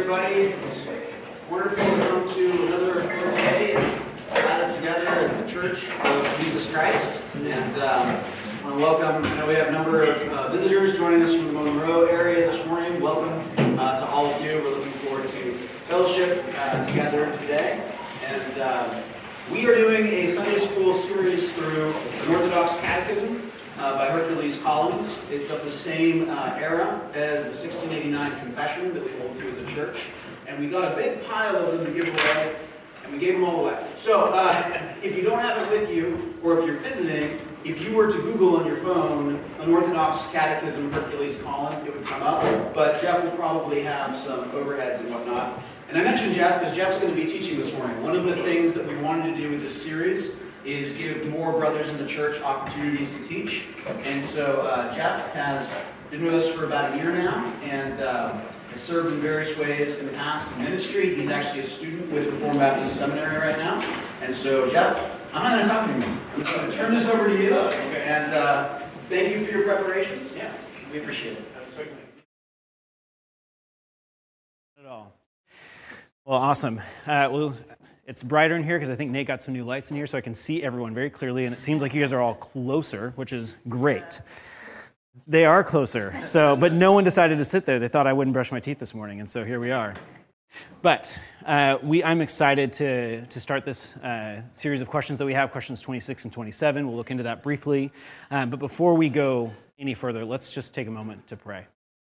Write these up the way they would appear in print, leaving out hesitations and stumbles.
everybody. It's wonderful to come to another day and gather together as the Church of Jesus Christ. And I want to welcome, I know we have a number of visitors joining us from the Monroe area this morning. Welcome to all of you. We're looking forward to fellowship together today. And we are doing a Sunday school series through an Orthodox Catechism by Hercules Collins. It's of the same era as the 1689 Confession that we hold to as a church. And we got a big pile of them to give away, and we gave them all away. So if you don't have it with you, or if you're visiting, if you were to Google on your phone, an Orthodox Catechism Hercules Collins, it would come up. But Jeff will probably have some overheads and whatnot. And I mentioned Jeff because Jeff's going to be teaching this morning. One of the things that we wanted to do with this series is give more brothers in the church opportunities to teach. And so Jeff has been with us for about a year now, and has served in various ways in the past in ministry. He's actually a student with Reformed Baptist Seminary right now. And so, Jeff, I'm not going to talk to you. I'm just going to turn this over to you, and thank you for your preparations. Yeah, we appreciate it. Not at all. Well, awesome. It's brighter in here because I think Nate got some new lights in here so I can see everyone very clearly, and it seems like you guys are all closer, which is great. They are closer, but no one decided to sit there. They thought I wouldn't brush my teeth this morning, and so here we are. But I'm excited to start this series of questions that we have, questions 26 and 27. We'll look into that briefly. But before we go any further, let's just take a moment to pray.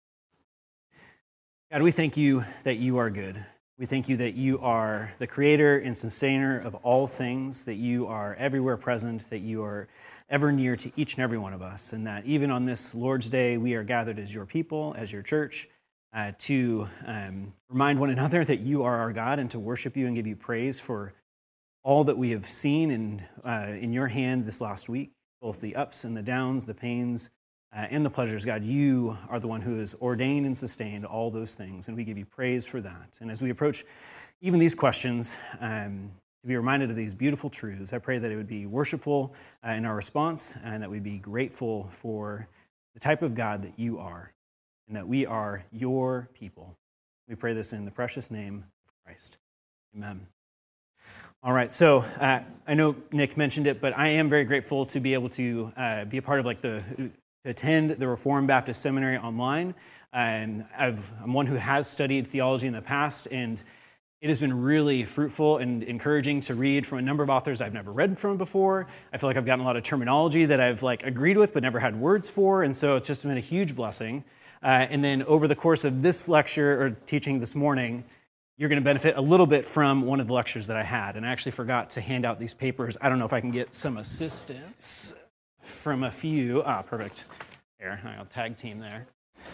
God, we thank you that you are good. We thank you that you are the creator and sustainer of all things, that you are everywhere present, that you are ever near to each and every one of us, and that even on this Lord's Day, we are gathered as your people, as your church, to remind one another that you are our God and to worship you and give you praise for all that we have seen in your hand this last week, both the ups and the downs, the pains, and the pleasures. God, you are the one who has ordained and sustained all those things, and we give you praise for that. And as we approach even these questions, to be reminded of these beautiful truths, I pray that it would be worshipful in our response, and that we'd be grateful for the type of God that you are, and that we are your people. We pray this in the precious name of Christ. Amen. All right, so I know Nick mentioned it, but I am very grateful to be able to be a part of to attend the Reformed Baptist Seminary online. And I'm one who has studied theology in the past, and it has been really fruitful and encouraging to read from a number of authors I've never read from before. I feel like I've gotten a lot of terminology that I've agreed with but never had words for, and so it's just been a huge blessing. And then over the course of this lecture or teaching this morning, you're going to benefit a little bit from one of the lectures that I had. And I actually forgot to hand out these papers. I don't know if I can get some assistance from a few. Perfect. Here, I'll tag team there.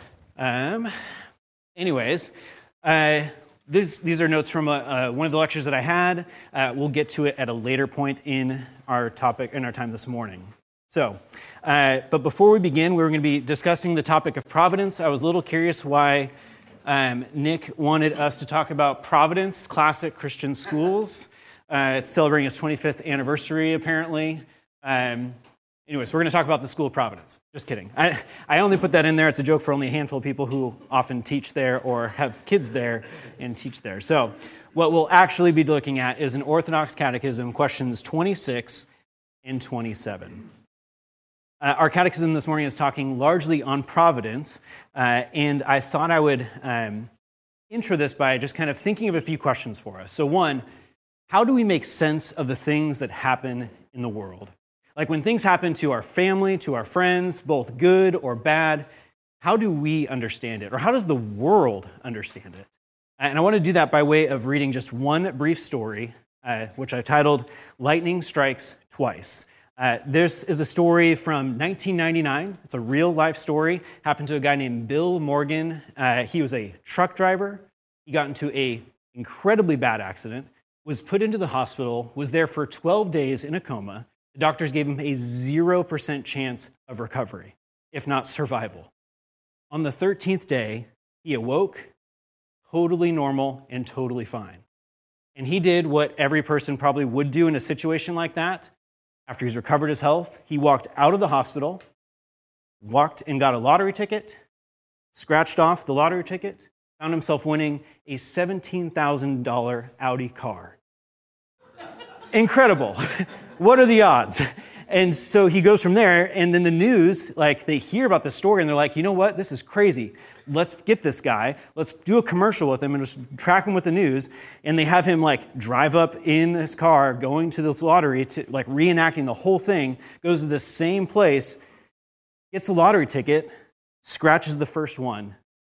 Anyways, these are notes from one of the lectures that I had. We'll get to it at a later point in our time this morning. So, but before we begin, we're going to be discussing the topic of providence. I was a little curious why Nick wanted us to talk about Providence, classic Christian schools. It's celebrating its 25th anniversary, apparently. Anyways, we're going to talk about the School of Providence. Just kidding. I only put that in there. It's a joke for only a handful of people who often teach there or have kids there and teach there. So what we'll actually be looking at is an Orthodox Catechism, questions 26 and 27. Our catechism this morning is talking largely on providence, and I thought I would intro this by just kind of thinking of a few questions for us. So one, how do we make sense of the things that happen in the world? Like when things happen to our family, to our friends, both good or bad, how do we understand it? Or how does the world understand it? And I want to do that by way of reading just one brief story, which I've titled, Lightning Strikes Twice. This is a story from 1999. It's a real life story. Happened to a guy named Bill Morgan. He was a truck driver. He got into an incredibly bad accident, was put into the hospital, was there for 12 days in a coma. The doctors gave him a 0% chance of recovery, if not survival. On the 13th day, he awoke, totally normal and totally fine. And he did what every person probably would do in a situation like that. After he's recovered his health, he walked out of the hospital, walked and got a lottery ticket, scratched off the lottery ticket, found himself winning a $17,000 Audi car. Incredible. What are the odds? And so he goes from there, and then the news, like, they hear about this story, and they're like, you know what, this is crazy. Let's get this guy. Let's do a commercial with him and just track him with the news. And they have him, like, drive up in his car, going to this lottery, to like reenacting the whole thing, goes to the same place, gets a lottery ticket, scratches the first one.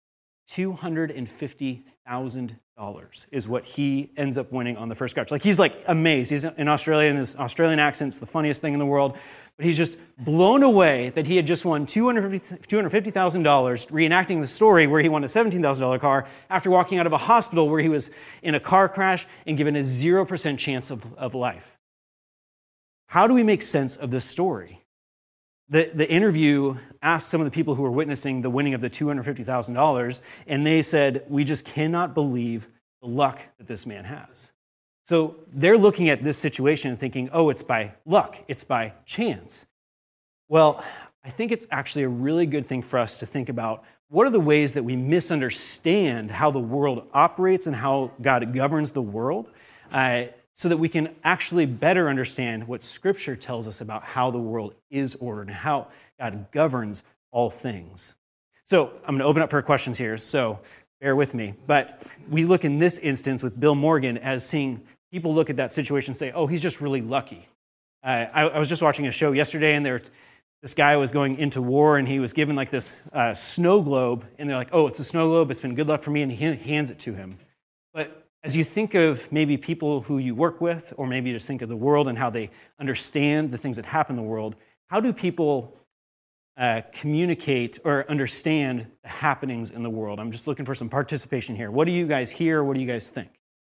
$250,000 is what he ends up winning on the first scratch. Like, he's like amazed. He's in Australia, and his Australian accent's the funniest thing in the world. But he's just blown away that he had just won $250,000 reenacting the story where he won a $17,000 car after walking out of a hospital where he was in a car crash and given a 0% chance of life. How do we make sense of this story? The interview asked some of the people who were witnessing the winning of the $250,000, and they said, we just cannot believe the luck that this man has. So they're looking at this situation and thinking, oh, it's by luck, it's by chance. Well, I think it's actually a really good thing for us to think about what are the ways that we misunderstand how the world operates and how God governs the world, so that we can actually better understand what Scripture tells us about how the world is ordered and how God governs all things. So I'm going to open up for questions here, so bear with me. But we look in this instance with Bill Morgan as seeing people look at that situation and say, oh, he's just really lucky. I was just watching a show yesterday, and this guy was going into war, and he was given like this snow globe, and they're like, oh, it's a snow globe, it's been good luck for me, and he hands it to him. But as you think of maybe people who you work with, or maybe just think of the world and how they understand the things that happen in the world, how do people communicate or understand the happenings in the world? I'm just looking for some participation here. What do you guys hear? What do you guys think?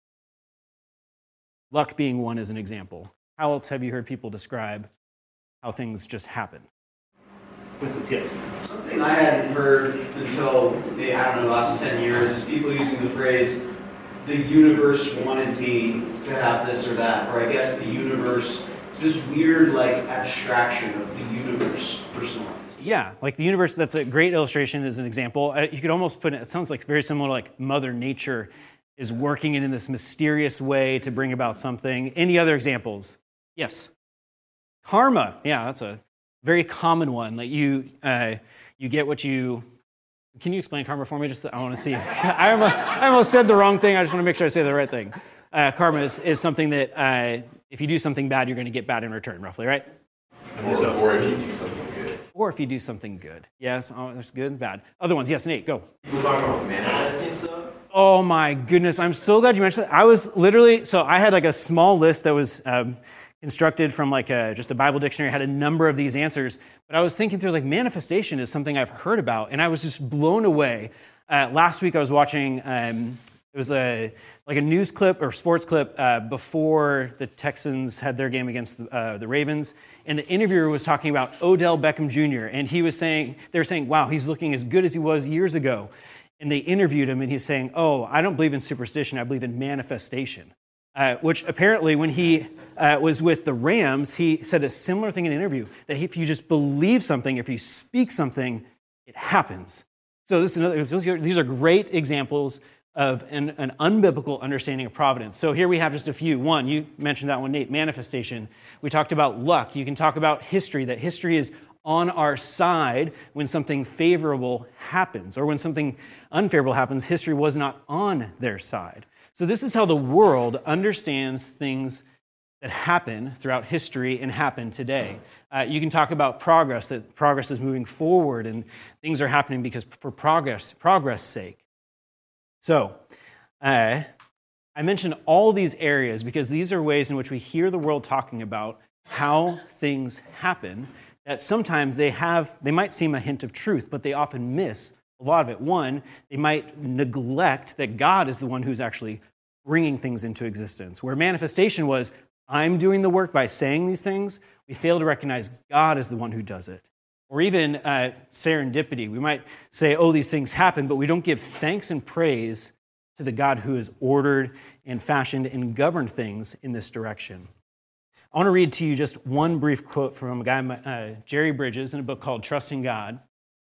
Luck being one as an example. How else have you heard people describe how things just happen? For instance, yes? Something I hadn't heard until, maybe, I don't know, the last 10 years is people using the phrase, the universe wanted me to have this or that, or I guess the universe, it's this weird like abstraction of the universe personalized. Yeah, like the universe, that's a great illustration as an example. You could almost put it sounds like very similar to like Mother Nature is working in this mysterious way to bring about something. Any other examples? Yes. Karma, yeah, that's a very common one. Like you get what you... Can you explain karma for me? Just I want to see. I almost said the wrong thing. I just want to make sure I say the right thing. Karma is something that if you do something bad, you're going to get bad in return, roughly, right? Or if you do something good. Or if you do something good. Yes, there's good and bad. Other ones, yes, Nate, go. People talking about manifesting stuff. Oh my goodness, I'm so glad you mentioned that. I was literally, so I had like a small list that was constructed from like just a Bible dictionary, had a number of these answers, but I was thinking through like manifestation is something I've heard about, and I was just blown away. Last week I was watching, it was like a news clip or sports clip before the Texans had their game against the Ravens, and the interviewer was talking about Odell Beckham Jr., and they were saying, wow, he's looking as good as he was years ago. And they interviewed him, and he's saying, oh, I don't believe in superstition, I believe in manifestation. Which apparently when he was with the Rams, he said a similar thing in an interview, that if you just believe something, if you speak something, it happens. So these are great examples of an unbiblical understanding of providence. So here we have just a few. One, you mentioned that one, Nate, manifestation. We talked about luck. You can talk about history, that history is on our side when something favorable happens, or when something unfavorable happens, history was not on their side. So this is how the world understands things that happen throughout history and happen today. You can talk about progress, that progress is moving forward and things are happening because for progress' sake. So I mentioned all these areas because these are ways in which we hear the world talking about how things happen, that sometimes they might seem a hint of truth, but they often miss a lot of it. One, they might neglect that God is the one who's actually bringing things into existence. Where manifestation was, I'm doing the work by saying these things, we fail to recognize God is the one who does it. Or even serendipity. We might say, oh, these things happen, but we don't give thanks and praise to the God who has ordered and fashioned and governed things in this direction. I want to read to you just one brief quote from a guy, Jerry Bridges, in a book called Trusting God.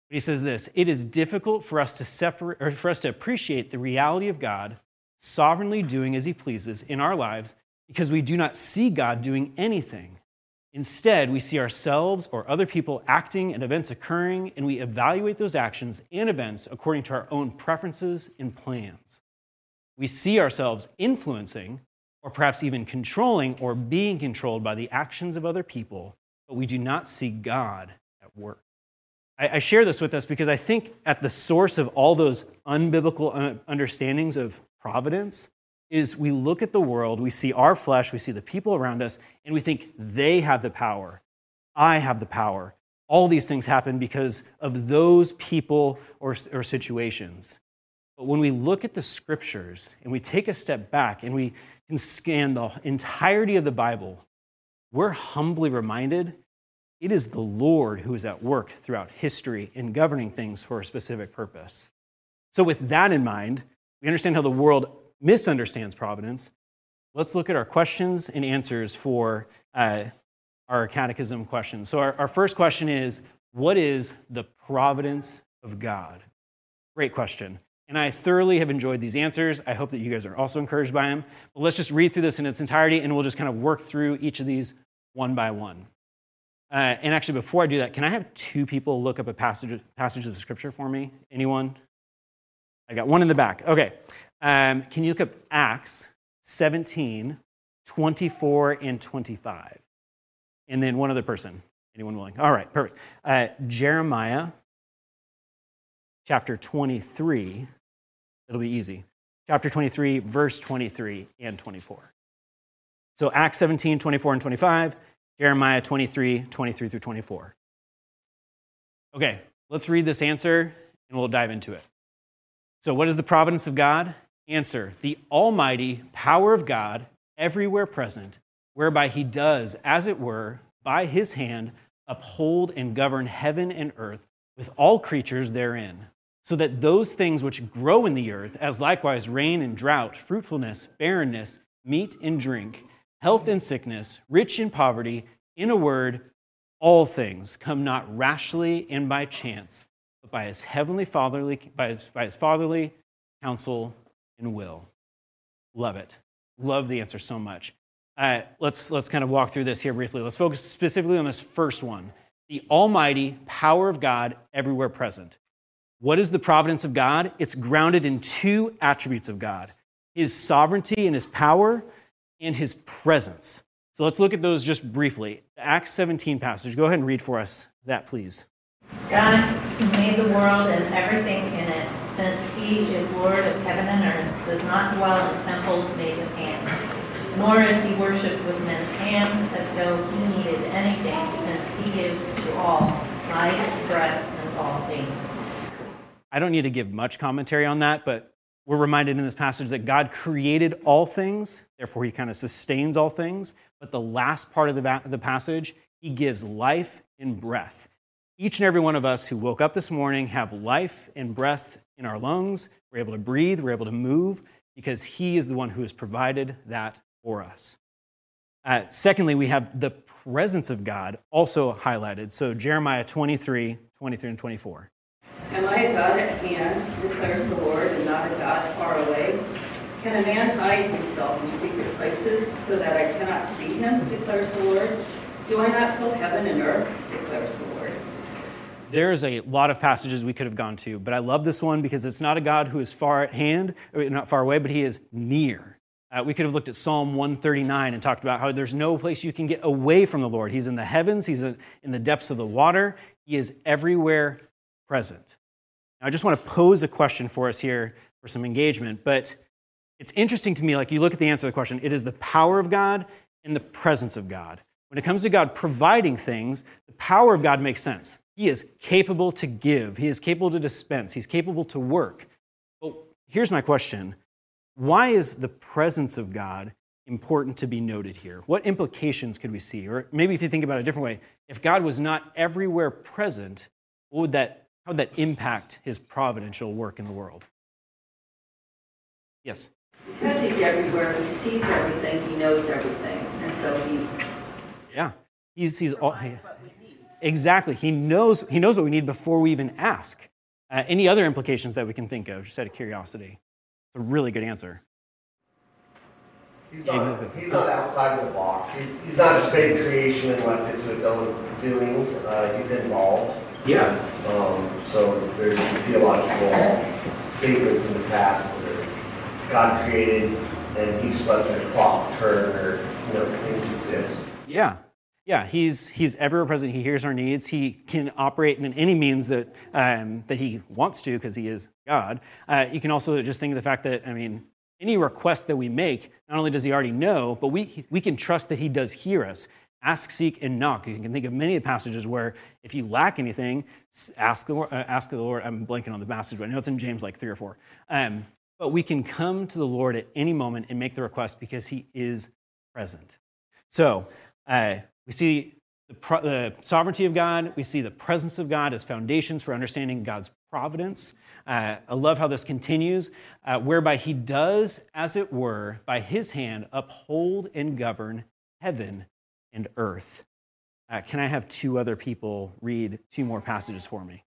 But he says this: it is difficult for us to appreciate the reality of God sovereignly doing as he pleases in our lives because we do not see God doing anything. Instead, we see ourselves or other people acting and events occurring, and we evaluate those actions and events according to our own preferences and plans. We see ourselves influencing, or perhaps even controlling or being controlled by the actions of other people, but we do not see God at work. I share this with us because I think at the source of all those unbiblical understandings of providence is we look at the world, we see our flesh, we see the people around us, and we think they have the power. I have the power. All these things happen because of those people or situations. But when we look at the scriptures and we take a step back and we can scan the entirety of the Bible, we're humbly reminded it is the Lord who is at work throughout history in governing things for a specific purpose. So with that in mind, we understand how the world misunderstands providence. Let's look at our questions and answers for our catechism questions. So our first question is, what is the providence of God? Great question. And I thoroughly have enjoyed these answers. I hope that you guys are also encouraged by them. But let's just read through this in its entirety, and we'll just kind of work through each of these one by one. And actually, before I do that, can I have two people look up a passage of the scripture for me? Anyone? I got one in the back. Okay. Can you look up Acts 17, 24, and 25? And then one other person. Anyone willing? All right, perfect. Jeremiah chapter 23. It'll be easy. Chapter 23, verse 23 and 24. So Acts 17, 24, and 25. Jeremiah 23, 23 through 24. Okay, let's read this answer and we'll dive into it. So what is the providence of God? Answer: the almighty power of God, everywhere present, whereby he does, as it were, by his hand, uphold and govern heaven and earth with all creatures therein, so that those things which grow in the earth, as likewise rain and drought, fruitfulness, barrenness, meat and drink, health and sickness, rich and poverty, in a word, all things come not rashly and by chance, but by his fatherly counsel and will. Love it. Love the answer so much. Let's kind of walk through this here briefly. Let's focus specifically on this first one. The almighty power of God everywhere present. What is the providence of God? It's grounded in two attributes of God: his sovereignty and his power, and his presence. So let's look at those just briefly. The Acts 17 passage. Go ahead and read for us that, please. God, who made the world and everything in it, since he is Lord of heaven and earth, does not dwell in temples made with hands, nor is he worshipped with men's hands as though he needed anything, since he gives to all life, breath, and all things. I don't need to give much commentary on that, but we're reminded in this passage that God created all things, therefore he kind of sustains all things. But the last part of the passage, he gives life and breath. Each and every one of us who woke up this morning have life and breath in our lungs. We're able to breathe, we're able to move, because he is the one who has provided that for us. Secondly, we have the presence of God also highlighted. So Jeremiah 23, 23 and 24. Am I a God at hand, declares the Lord, and not a God far away? Can a man hide himself in secret places so that I cannot see him, declares the Lord? Do I not fill heaven and earth, declares the Lord? There's a lot of passages we could have gone to, but I love this one because it's not a God who is far at hand, or not far away, but he is near. We could have looked at Psalm 139 and talked about how there's no place you can get away from the Lord. He's in the heavens, he's in the depths of the water, he is everywhere present. Now, I just want to pose a question for us here for some engagement, but it's interesting to me, like you look at the answer to the question, it is the power of God and the presence of God. When it comes to God providing things, the power of God makes sense. He is capable to give. He is capable to dispense. He's capable to work. But here's my question. Why is the presence of God important to be noted here? What implications could we see? Or maybe if you think about it a different way, if God was not everywhere present, how would that impact his providential work in the world? Yes? Because he's everywhere, he sees everything, he knows everything, and so he... Yeah. He's all... Exactly. He knows what we need before we even ask. Any other implications that we can think of, just out of curiosity? It's a really good answer. He's not outside of the box. He's not just made creation and left it to its own doings. He's involved. Yeah. So there's theological statements in the past that God created and he just let the clock turn or things exist. Yeah. Yeah, he's ever present. He hears our needs. He can operate in any means that he wants to because he is God. You can also just think of the fact that, any request that we make, not only does he already know, but we can trust that he does hear us. Ask, seek, and knock. You can think of many of the passages where if you lack anything, ask the Lord. I'm blanking on the passage, but I know it's in James like 3 or 4. But we can come to the Lord at any moment and make the request because he is present. So we see the sovereignty of God. We see the presence of God as foundations for understanding God's providence. I love how this continues, whereby he does, as it were, by his hand, uphold and govern heaven and earth. Can I have two other people read two more passages for me?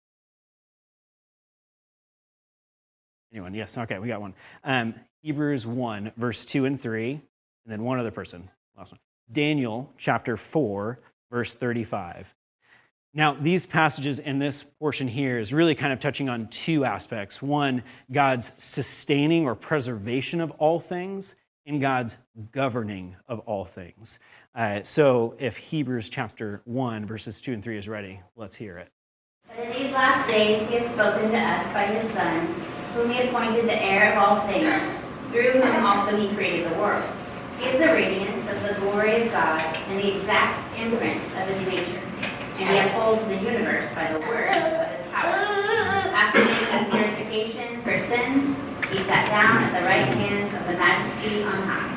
Anyone? Yes, okay, we got one. Hebrews 1, verse 2 and 3, and then one other person. Last one. Daniel chapter 4, verse 35. Now, these passages in this portion here is really kind of touching on two aspects. One, God's sustaining or preservation of all things, and God's governing of all things. So if Hebrews chapter 1, verses 2 and 3 is ready, let's hear it. But in these last days he has spoken to us by his Son, whom he appointed the heir of all things, through whom also he created the world. He is the radiance of the glory of God and the exact imprint of his nature. And he upholds the universe by the word of his power. After making purification for sins, he sat down at the right hand of the Majesty on high.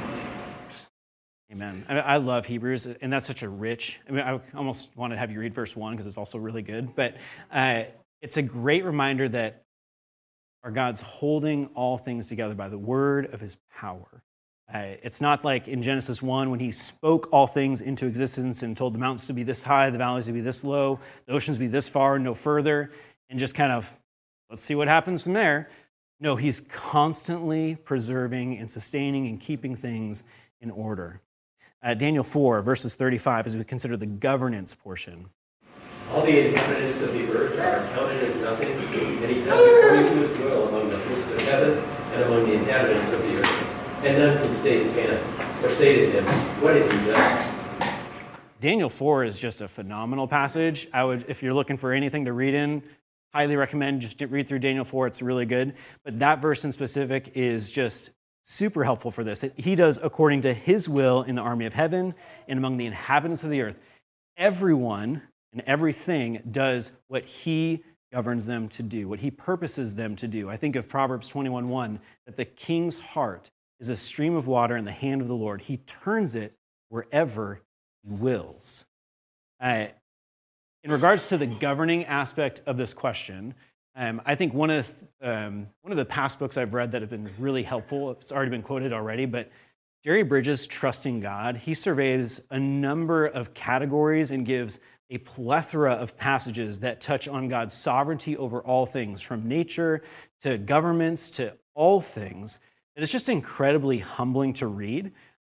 Amen. I love Hebrews, and that's such a rich, I almost want to have you read verse 1 because it's also really good, but it's a great reminder that our God's holding all things together by the word of his power. It's not like in Genesis 1 when he spoke all things into existence and told the mountains to be this high, the valleys to be this low, the oceans to be this far and no further, and just kind of, let's see what happens from there. No, he's constantly preserving and sustaining and keeping things in order. Daniel 4, verses 35, as we consider the governance portion. All the inhabitants of the earth are counted as nothing, and he does according to his will among the host of heaven and among the inhabitants of the earth. And none can stay his hand or say to him, what have you done? Daniel 4 is just a phenomenal passage. I would, if you're looking for anything to read in, highly recommend just read through Daniel 4. It's really good. But that verse in specific is just super helpful for this. He does according to his will in the army of heaven and among the inhabitants of the earth. Everyone and everything does what he governs them to do, what he purposes them to do. I think of Proverbs 21:1, that the king's heart is a stream of water in the hand of the Lord. He turns it wherever he wills. In regards to the governing aspect of this question, I think one of the past books I've read that have been really helpful, it's already been quoted already, but Jerry Bridges' Trusting God, he surveys a number of categories and gives a plethora of passages that touch on God's sovereignty over all things, from nature to governments to all things. And it's just incredibly humbling to read,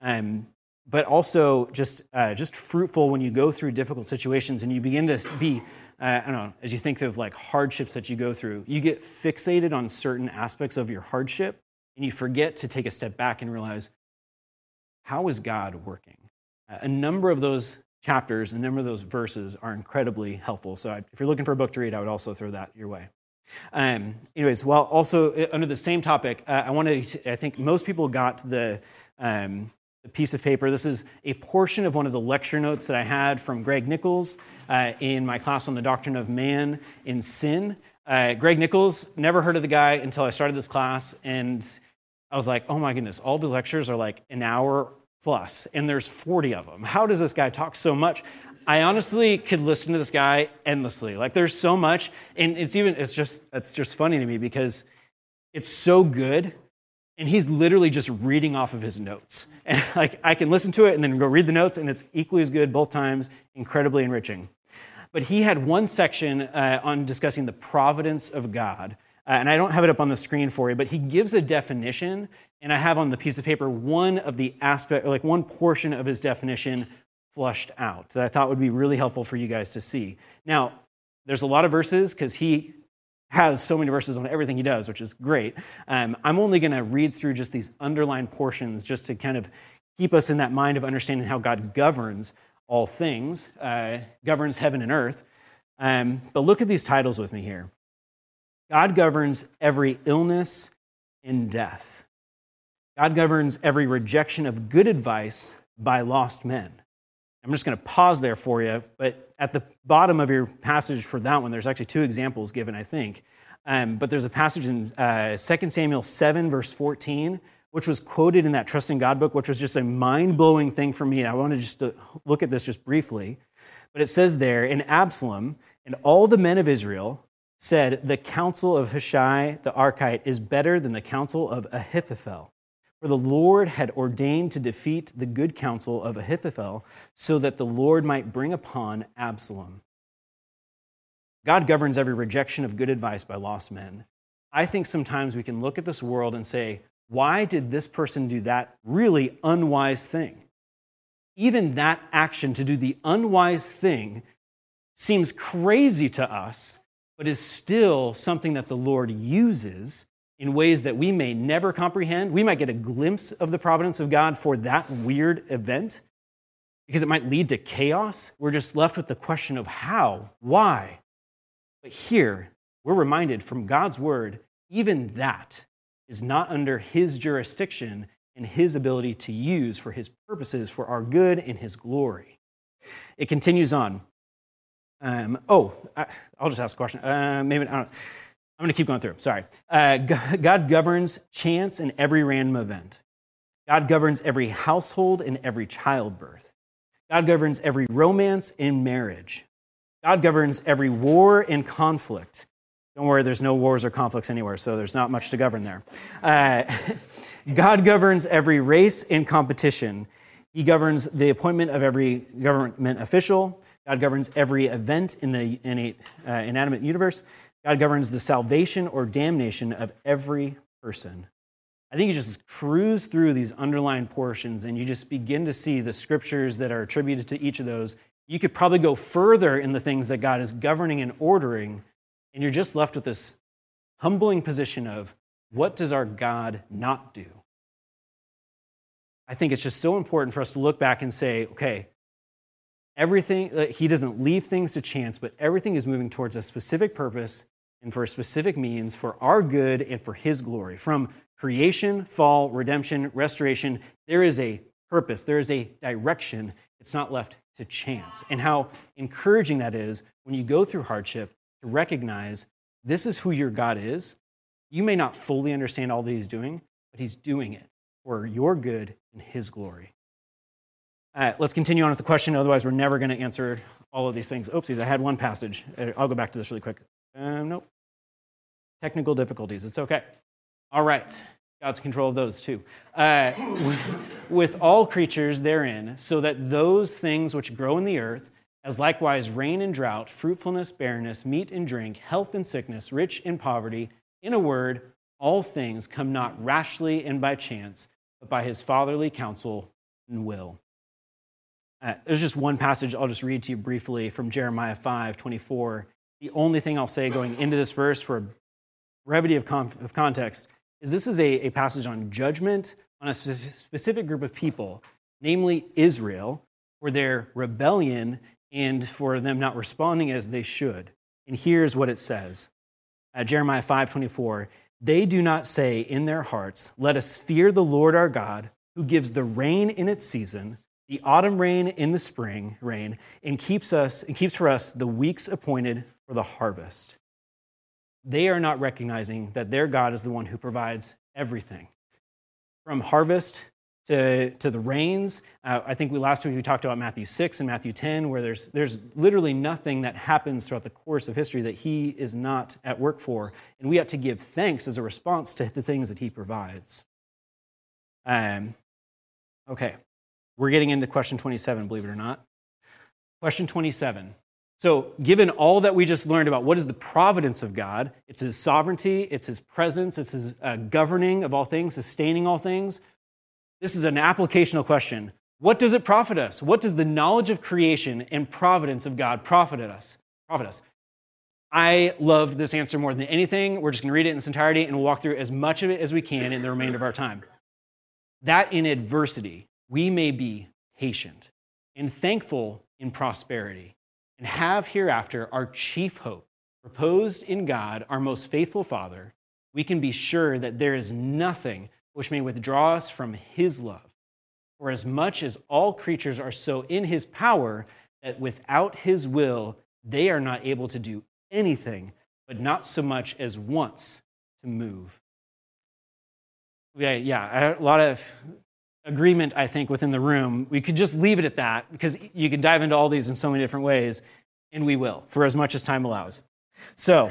but also just fruitful when you go through difficult situations and you begin to be, as you think of like hardships that you go through, you get fixated on certain aspects of your hardship and you forget to take a step back and realize, how is God working? A number of those chapters, a number of those verses are incredibly helpful. So if you're looking for a book to read, I would also throw that your way. Anyways, well, also under the same topic, I think most people got the piece of paper. This is a portion of one of the lecture notes that I had from Greg Nichols in my class on the doctrine of man in sin. Greg Nichols, never heard of the guy until I started this class, and I was like, oh my goodness, all of his lectures are like an hour plus, and there's 40 of them. How does this guy talk so much? I honestly could listen to this guy endlessly. Like, there's so much, and it's just funny to me because it's so good, and he's literally just reading off of his notes. And like, I can listen to it and then go read the notes, and it's equally as good both times, incredibly enriching. But he had one section on discussing the providence of God. And I don't have it up on the screen for you, but he gives a definition, and I have on the piece of paper one of the aspect, like one portion of his definition flushed out that I thought would be really helpful for you guys to see. Now, there's a lot of verses because he has so many verses on everything he does, which is great. I'm only going to read through just these underlined portions just to kind of keep us in that mind of understanding how God governs all things, governs heaven and earth. But look at these titles with me here. God governs every illness and death. God governs every rejection of good advice by lost men. I'm just going to pause there for you, but at the bottom of your passage for that one, there's actually two examples given, I think. But there's a passage in 2 Samuel 7, verse 14, which was quoted in that Trust in God book, which was just a mind-blowing thing for me. I wanted just to look at this just briefly. But it says there, "In Absalom and all the men of Israel said, the counsel of Hushai the Archite is better than the counsel of Ahithophel. For the Lord had ordained to defeat the good counsel of Ahithophel so that the Lord might bring upon Absalom." God governs every rejection of good advice by lost men. I think sometimes we can look at this world and say, why did this person do that really unwise thing? Even that action to do the unwise thing seems crazy to us, but is still something that the Lord uses in ways that we may never comprehend. We might get a glimpse of the providence of God for that weird event because it might lead to chaos. We're just left with the question of how, why. But here, we're reminded from God's word, even that is not under his jurisdiction and his ability to use for his purposes, for our good and his glory. It continues on. I'll just ask a question. I'm going to keep going through. Sorry. God governs chance in every random event. God governs every household and every childbirth. God governs every romance and marriage. God governs every war and conflict. Don't worry, there's no wars or conflicts anywhere, so there's not much to govern there. God governs every race and competition. He governs the appointment of every government official. God governs every event in the inanimate universe. God governs the salvation or damnation of every person. I think you just cruise through these underlined portions and you just begin to see the scriptures that are attributed to each of those. You could probably go further in the things that God is governing and ordering, and you're just left with this humbling position of, what does our God not do? I think it's just so important for us to look back and say, okay, everything, he doesn't leave things to chance, but everything is moving towards a specific purpose and for a specific means for our good and for his glory. From creation, fall, redemption, restoration, there is a purpose, there is a direction. It's not left to chance. And how encouraging that is when you go through hardship to recognize this is who your God is. You may not fully understand all that he's doing, but he's doing it for your good and his glory. Let's continue on with the question. Otherwise, we're never going to answer all of these things. Oopsies, I had one passage. I'll go back to this really quick. Nope. Technical difficulties. It's okay. All right. God's in control of those too. With all creatures therein, so that those things which grow in the earth, as likewise rain and drought, fruitfulness, barrenness, meat and drink, health and sickness, rich and poverty, in a word, all things come not rashly and by chance, but by his fatherly counsel and will. There's just one passage I'll just read to you briefly from Jeremiah 5:24. The only thing I'll say going into this verse for brevity of context is this is a passage on judgment on a specific group of people, namely Israel, for their rebellion and for them not responding as they should. And here's what it says. Jeremiah 5:24, they do not say in their hearts, let us fear the Lord our God, who gives the rain in its season, the autumn rain in the spring rain, and keeps for us the weeks appointed for the harvest. They are not recognizing that their God is the one who provides everything. From harvest to the rains. I think last week we talked about Matthew 6 and Matthew 10, where there's literally nothing that happens throughout the course of history that he is not at work for. And we ought to give thanks as a response to the things that he provides. Okay, we're getting into question 27, believe it or not. Question 27. So given all that we just learned about what is the providence of God, it's his sovereignty, it's his presence, it's his governing of all things, sustaining all things, this is an applicational question. What does it profit us? What does the knowledge of creation and providence of God profit us? I loved this answer more than anything. We're just going to read it in its entirety, and we'll walk through as much of it as we can in the remainder of our time. That in adversity, we may be patient and thankful in prosperity, and have hereafter our chief hope, reposed in God, our most faithful Father. We can be sure that there is nothing which may withdraw us from his love. For as much as all creatures are so in his power, that without his will they are not able to do anything, but not so much as once to move. Yeah, a lot of agreement, I think, within the room. We could just leave it at that, because you can dive into all these in so many different ways, and we will, for as much as time allows. So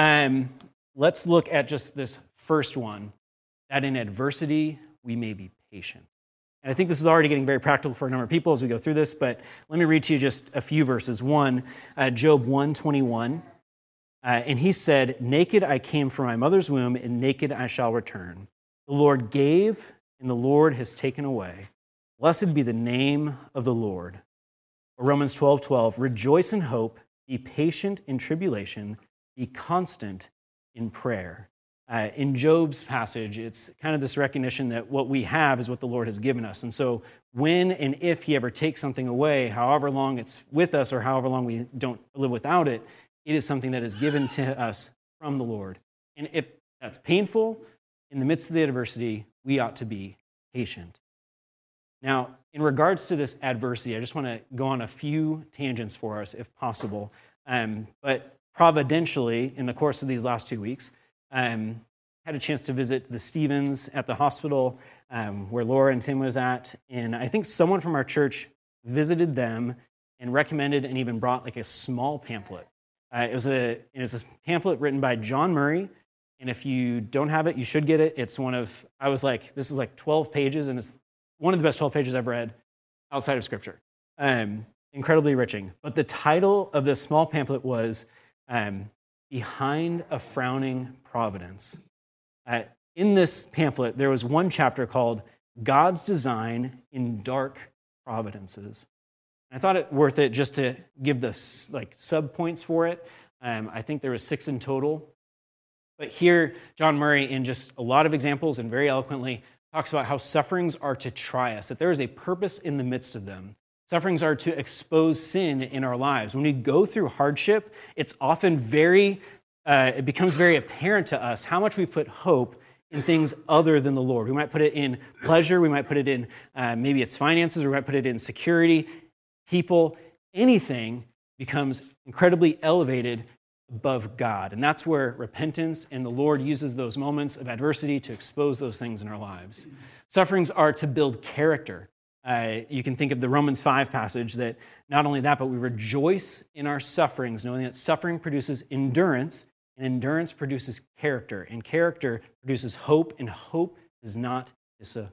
let's look at just this first one, that in adversity we may be patient. And I think this is already getting very practical for a number of people as we go through this, but let me read to you just a few verses. One, Job 1:21, and he said, "Naked I came from my mother's womb, and naked I shall return. The Lord gave, and the Lord has taken away. Blessed be the name of the Lord." Or Romans 12:12, "Rejoice in hope, be patient in tribulation, be constant in prayer." In Job's passage, it's kind of this recognition that what we have is what the Lord has given us. And so when and if he ever takes something away, however long it's with us or however long we don't live without it, it is something that is given to us from the Lord. And if that's painful, in the midst of the adversity, we ought to be patient. Now, in regards to this adversity, I just want to go on a few tangents for us, if possible. But providentially, in the course of these last 2 weeks, had a chance to visit the Stevens at the hospital where Laura and Tim was at, and I think someone from our church visited them and recommended and even brought like a small pamphlet. It's a pamphlet written by John Murray, and if you don't have it, you should get it. I was like, this is like 12 pages, and it's one of the best 12 pages I've read outside of Scripture. Incredibly enriching. But the title of this small pamphlet was Behind a Frowning Providence. In this pamphlet, there was one chapter called God's Design in Dark Providences. And I thought it worth it just to give the sub-points for it. I think there was 6 in total. But here, John Murray, in just a lot of examples and very eloquently, talks about how sufferings are to try us, that there is a purpose in the midst of them. Sufferings are to expose sin in our lives. When we go through hardship, it's often it becomes very apparent to us how much we put hope in things other than the Lord. We might put it in pleasure, we might put it in maybe it's finances, or we might put it in security, people. Anything becomes incredibly elevated above God. And that's where repentance and the Lord uses those moments of adversity to expose those things in our lives. Sufferings are to build character. You can think of the Romans 5 passage that not only that, but we rejoice in our sufferings, knowing that suffering produces endurance, and endurance produces character, and character produces hope, and hope does not disappoint.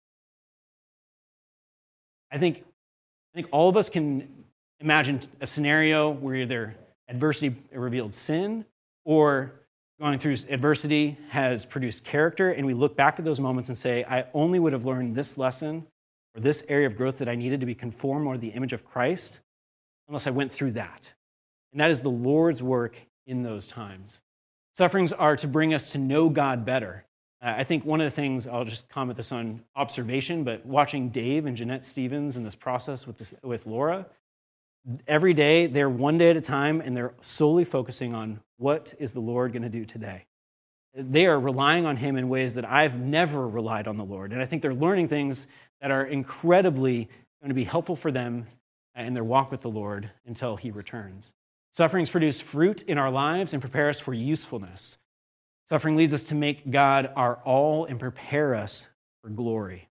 I think all of us can imagine a scenario where either adversity revealed sin or going through adversity has produced character, and we look back at those moments and say, I only would have learned this lesson or this area of growth that I needed to be conformed more to the image of Christ unless I went through that. And that is the Lord's work in those times. Sufferings are to bring us to know God better. I think one of the things, I'll just comment this on observation, but watching Dave and Jeanette Stevens in this process with Laura, every day they're one day at a time and they're solely focusing on what is the Lord going to do today. They are relying on him in ways that I've never relied on the Lord. And I think they're learning things that are incredibly going to be helpful for them in their walk with the Lord until he returns. Sufferings produce fruit in our lives and prepare us for usefulness. Suffering leads us to make God our all and prepare us for glory.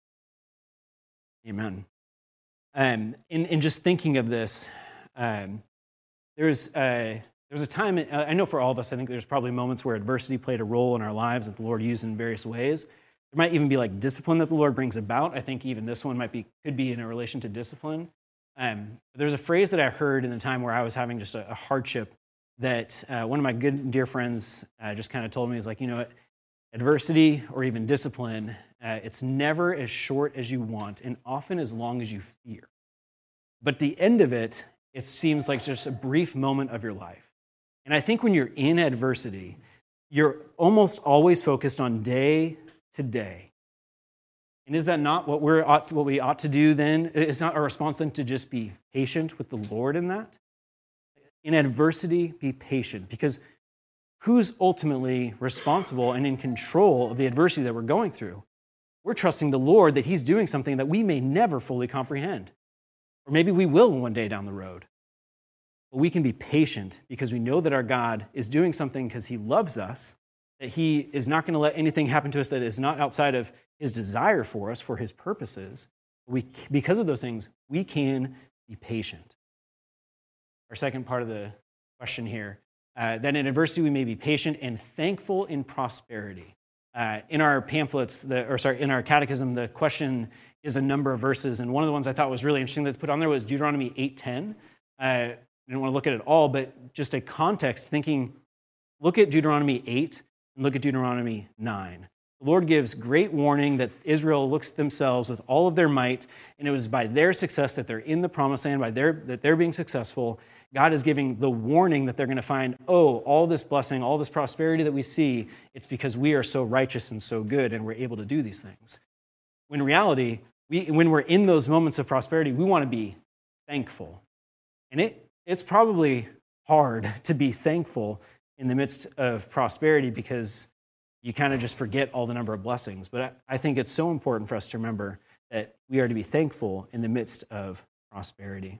Amen. In just thinking of this, there's a time, I know for all of us, I think there's probably moments where adversity played a role in our lives that the Lord used in various ways. There might even be like discipline that the Lord brings about. I think even this one could be in a relation to discipline. There's a phrase that I heard in the time where I was having just a hardship that one of my good dear friends just kind of told me. Is like, you know what, adversity or even discipline, it's never as short as you want and often as long as you fear. But at the end of it, it seems like just a brief moment of your life. And I think when you're in adversity, you're almost always focused on day to day. And is that not what we ought to do then? Is not our response then to just be patient with the Lord in that? In adversity, be patient, because who's ultimately responsible and in control of the adversity that we're going through? We're trusting the Lord that He's doing something that we may never fully comprehend. Or maybe we will one day down the road. But we can be patient because we know that our God is doing something because He loves us, that He is not going to let anything happen to us that is not outside of His desire for us, for His purposes. Because of those things, we can be patient. Our second part of the question here, that in adversity we may be patient and thankful in prosperity. In our pamphlets, in our catechism, the question is a number of verses, and one of the ones I thought was really interesting that put on there was Deuteronomy 8:10. I didn't want to look at it all, but just a context, thinking, look at Deuteronomy 8 and look at Deuteronomy 9. The Lord gives great warning that Israel looks at themselves with all of their might, and it was by their success that they're in the promised land, that they're being successful. God is giving the warning that they're going to find, all this blessing, all this prosperity that we see, it's because we are so righteous and so good, and we're able to do these things. When in reality, when we're in those moments of prosperity, we want to be thankful. And it's probably hard to be thankful in the midst of prosperity because you kind of just forget all the number of blessings. But I think it's so important for us to remember that we are to be thankful in the midst of prosperity.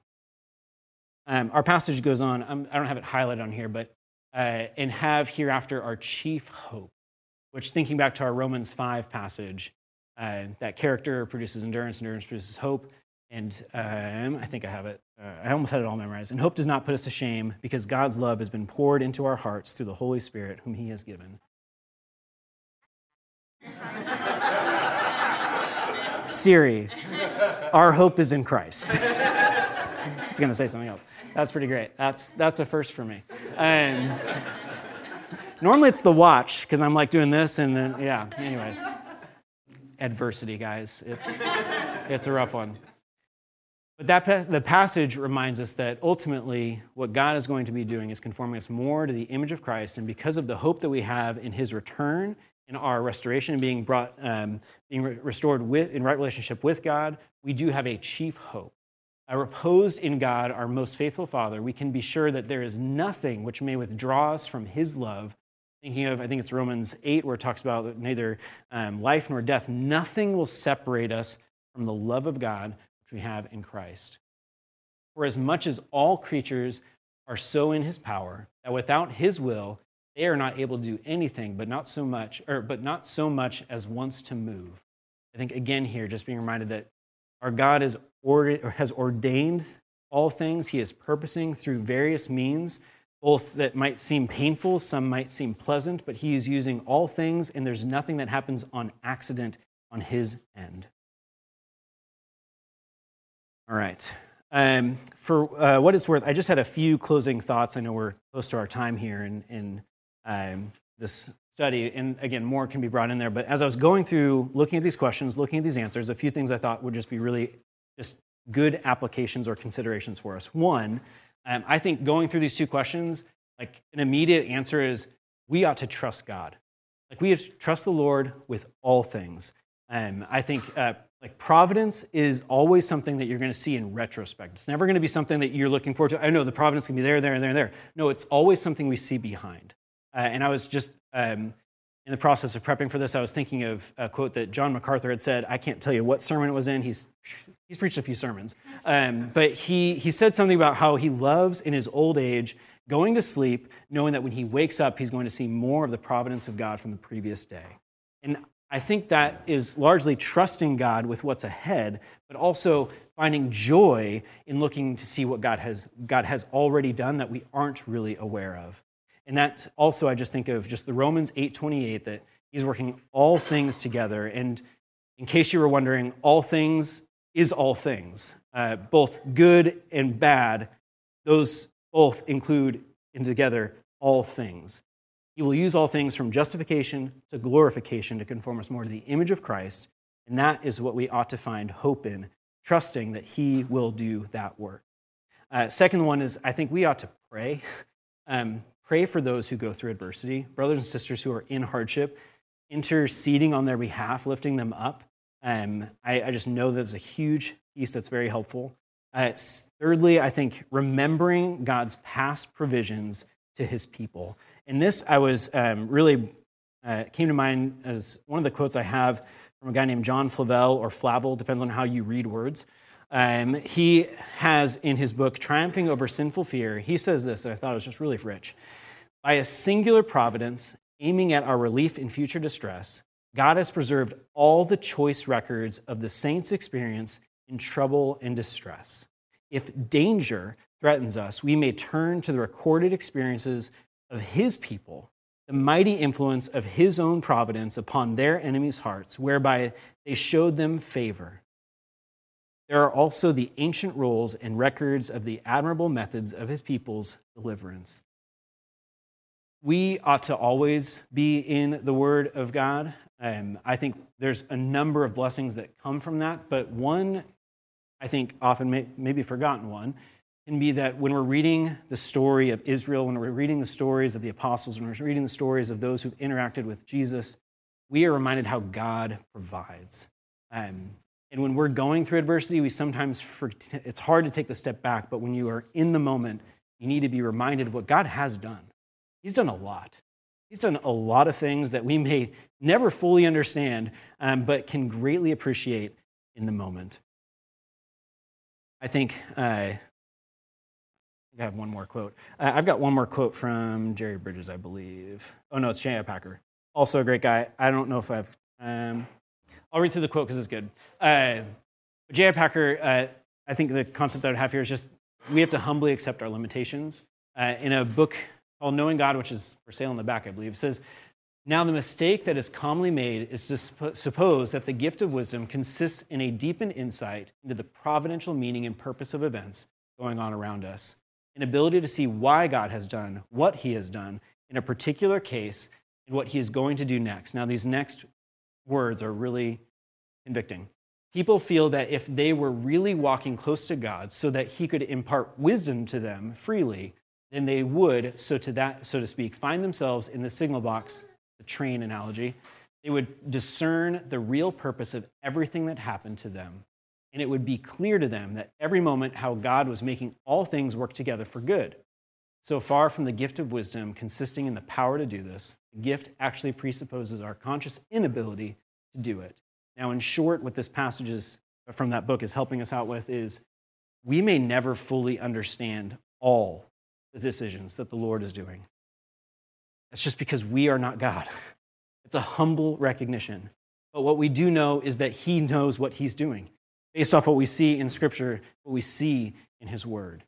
Our passage goes on, I don't have it highlighted on here, but and have hereafter our chief hope, which, thinking back to our Romans 5 passage, that character produces endurance, endurance produces hope, and I think I have it. I almost had it all memorized. And hope does not put us to shame because God's love has been poured into our hearts through the Holy Spirit whom He has given. Siri, our hope is in Christ. It's going to say something else. That's pretty great. That's a first for me. Normally it's the watch because I'm like doing this and then, yeah, anyways. Adversity, guys. It's a rough one. But the passage reminds us that ultimately what God is going to be doing is conforming us more to the image of Christ, and because of the hope that we have in His return, in our restoration and being restored in right relationship with God, we do have a chief hope. Reposed in God, our most faithful Father, we can be sure that there is nothing which may withdraw us from His love. Thinking of, I think it's Romans 8, where it talks about neither life nor death, nothing will separate us from the love of God which we have in Christ. For as much as all creatures are so in His power, that without His will, they are not able to do anything, but not so much as once to move. I think again here, just being reminded that our God has ordained all things. He is purposing through various means, both that might seem painful, some might seem pleasant, but He is using all things, and there's nothing that happens on accident on His end. All right. For what it's worth, I just had a few closing thoughts. I know we're close to our time here in this study, and again, more can be brought in there. But as I was going through, looking at these questions, looking at these answers, a few things I thought would just be really just good applications or considerations for us. One, I think going through these two questions, like an immediate answer is we ought to trust God. Like we have to trust the Lord with all things. I think like providence is always something that you're going to see in retrospect. It's never going to be something that you're looking forward to. I know the providence can be there, there, and there, and there. No, it's always something we see behind. And I was just in the process of prepping for this, I was thinking of a quote that John MacArthur had said. I can't tell you what sermon it was in. He's preached a few sermons. But he said something about how he loves in his old age going to sleep, knowing that when he wakes up, he's going to see more of the providence of God from the previous day. And I think that is largely trusting God with what's ahead, but also finding joy in looking to see what God has already done that we aren't really aware of. And that also, I just think of just the Romans 8:28, that He's working all things together. And in case you were wondering, all things is all things, both good and bad. Those both include in together all things. He will use all things from justification to glorification to conform us more to the image of Christ, and that is what we ought to find hope in, trusting that he will do that work. Second one is, I think we ought to pray. Pray for those who go through adversity, brothers and sisters who are in hardship, interceding on their behalf, lifting them up. I just know that's a huge piece that's very helpful. Thirdly, I think remembering God's past provisions to his people. And this I was really came to mind as one of the quotes I have from a guy named John Flavel, or Flavel, depends on how you read words. He has in his book, Triumphing Over Sinful Fear, he says this that I thought was just really rich. By a singular providence, aiming at our relief in future distress, God has preserved all the choice records of the saints' experience in trouble and distress. If danger threatens us, we may turn to the recorded experiences of his people, the mighty influence of his own providence upon their enemies' hearts, whereby they showed them favor. There are also the ancient rules and records of the admirable methods of his people's deliverance. We ought to always be in the Word of God. I think there's a number of blessings that come from that, but one, I think often maybe forgotten one, can be that when we're reading the story of Israel, when we're reading the stories of the apostles, when we're reading the stories of those who've interacted with Jesus, we are reminded how God provides. And when we're going through adversity, we sometimes it's hard to take the step back, but when you are in the moment, you need to be reminded of what God has done. He's done a lot. He's done a lot of things that we may never fully understand, but can greatly appreciate in the moment. I think I have one more quote. I've got one more quote from Jerry Bridges, I believe. Oh, no, it's J.I. Packer. Also a great guy. I don't know if I've... I'll read through the quote because it's good. J.I. Packer, I think the concept that I would have here is just we have to humbly accept our limitations. In a book called Knowing God, which is for sale in the back, I believe, it says, now the mistake that is commonly made is to suppose that the gift of wisdom consists in a deepened insight into the providential meaning and purpose of events going on around us, an ability to see why God has done what he has done in a particular case and what he is going to do next. Now, these next words are really convicting. People feel that if they were really walking close to God so that he could impart wisdom to them freely, then they would, so to speak, find themselves in the signal box, the train analogy. They would discern the real purpose of everything that happened to them. And it would be clear to them that every moment how God was making all things work together for good. So far from the gift of wisdom consisting in the power to do this, the gift actually presupposes our conscious inability to do it. Now, in short, what this passage from that book is helping us out with is we may never fully understand all the decisions that the Lord is doing. That's just because we are not God. It's a humble recognition. But what we do know is that he knows what he's doing, based off what we see in Scripture, what we see in his word.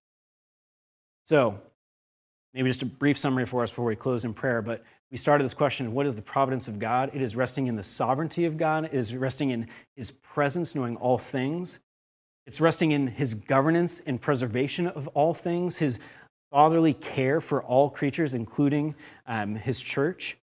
So, maybe just a brief summary for us before we close in prayer, but we started this question, what is the providence of God? It is resting in the sovereignty of God. It is resting in his presence, knowing all things. It's resting in his governance and preservation of all things, his fatherly care for all creatures, including his church.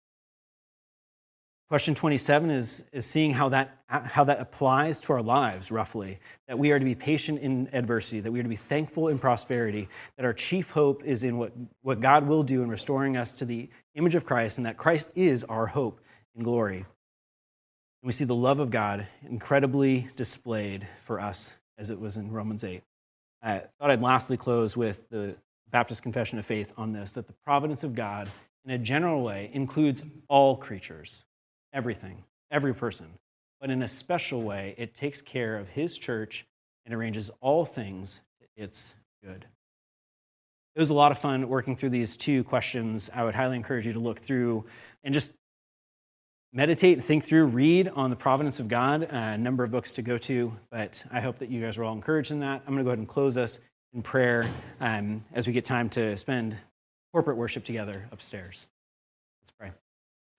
Question 27 is seeing how that applies to our lives, roughly, that we are to be patient in adversity, that we are to be thankful in prosperity, that our chief hope is in what God will do in restoring us to the image of Christ, and that Christ is our hope and glory. And we see the love of God incredibly displayed for us as it was in Romans 8. I thought I'd lastly close with the Baptist Confession of Faith on this, that the providence of God, in a general way, includes all creatures, everything, every person. But in a special way, it takes care of his church and arranges all things to its good. It was a lot of fun working through these two questions. I would highly encourage you to look through and just meditate, think through, read on the providence of God, a number of books to go to, but I hope that you guys are all encouraged in that. I'm going to go ahead and close us in prayer as we get time to spend corporate worship together upstairs. Let's pray.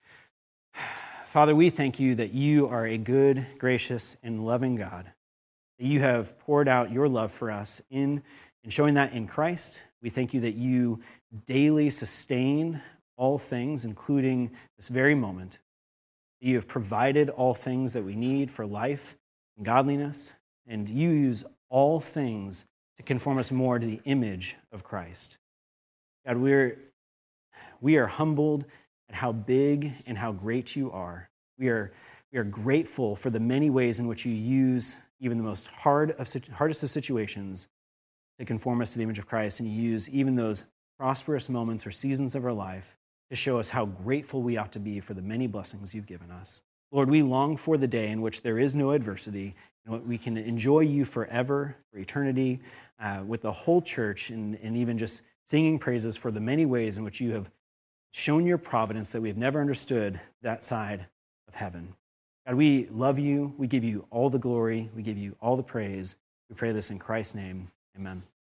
Father, we thank you that you are a good, gracious, and loving God. that you have poured out your love for us in showing that in Christ. We thank you that you daily sustain all things, including this very moment. You have provided all things that we need for life and godliness, and you use all things to conform us more to the image of Christ. God, we are humbled at how big and how great you are. We are grateful for the many ways in which you use even the most hardest of situations to conform us to the image of Christ, and you use even those prosperous moments or seasons of our life to show us how grateful we ought to be for the many blessings you've given us. Lord, we long for the day in which there is no adversity, and we can enjoy you forever, for eternity, with the whole church, and even just singing praises for the many ways in which you have shown your providence that we have never understood that side of heaven. God, we love you. We give you all the glory. We give you all the praise. We pray this in Christ's name. Amen.